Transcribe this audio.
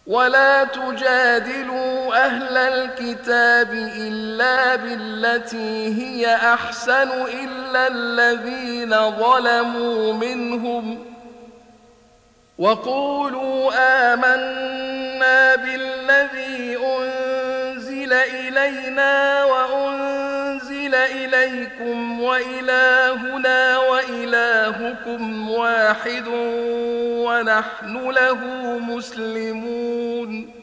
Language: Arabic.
ولا تجادلوا أهل الكتاب إلا بالتي هي أحسن إلا الذين ظلموا منهم وقولوا آمنا بالذي أنزل إلينا وأنزل إليكم وإلهنا وإلهكم واحد ونحن له مسلمون